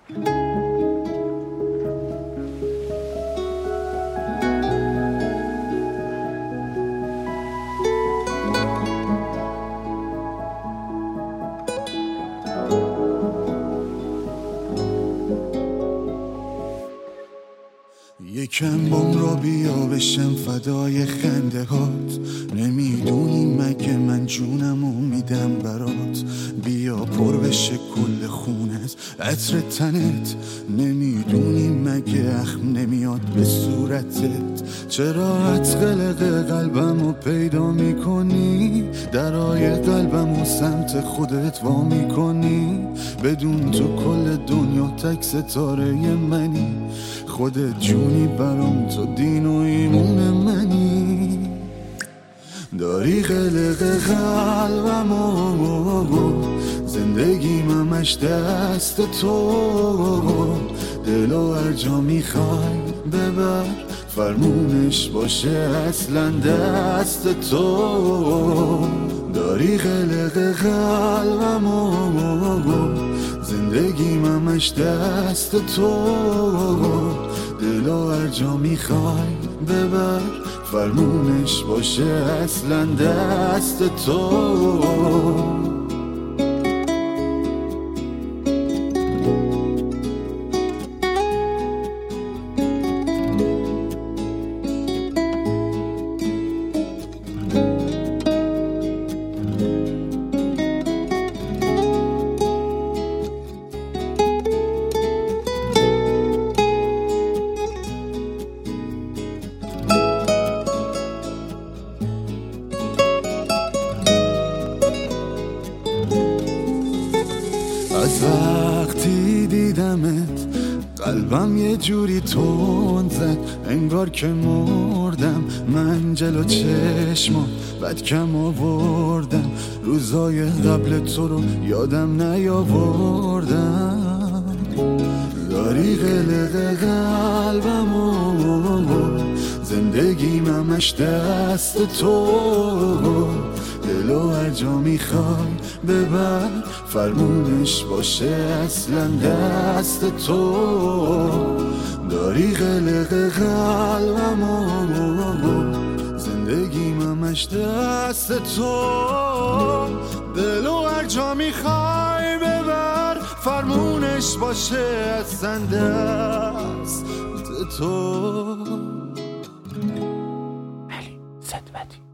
یکم بام را بیا بشم فدای خنده هات. نمیدونی مگه من جونمو میدم برات. بیا پر بشه کل خونت عطر تنت. نمیدونی مگه اخم نمیاد به صورتت. چرا قلق قلبمو پیدا میکنی؟ درای قلبمو سمت خودت وا میکنی. بدون تو کل دنیا تک ستاره منی. خودت جونی برام، تو دین و ایمون منی. داری قلق قلبمو، زندگیم همش دست تو. دلو هر جا میخوای ببر، فرمونش باشه اصلا دست تو. داری قلق قلبمو، زندگیم همش دست تو. دلو هر جا میخوای ببر، فرمونش باشه اصلا دست تو. از وقتی دیدمت قلبم یه جوری تند زد، انگار که مردم. من جلو چشمات بد کم آوردم، روزای قبل تو رو یادم نیاوردم. داری قلق قلبمو، زندگیم همش دست تو. دلو هر جا میخوای ببر، فرمونش باشه اصلا دست تو. داری قلق قلبمو، زندگیم همش دست تو. دلو هر جا میخوای ببر، فرمونش باشه اصلا دست تو. علی صدبتی